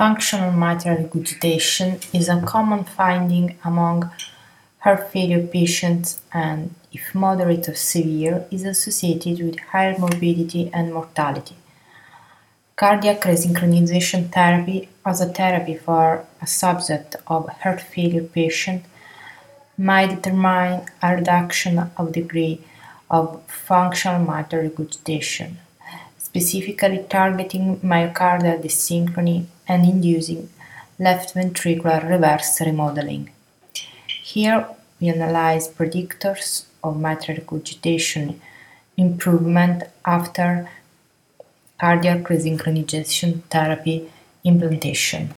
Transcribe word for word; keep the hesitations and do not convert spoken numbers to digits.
Functional mitral regurgitation is a common finding among heart failure patients and, if moderate or severe, is associated with higher morbidity and mortality. Cardiac resynchronization therapy as a therapy for a subset of heart failure patients might determine a reduction of degree of functional mitral regurgitation, specifically targeting myocardial desynchrony and inducing left ventricular reverse remodeling. Here we analyze predictors of mitral regurgitation improvement after cardiac resynchronization therapy implantation.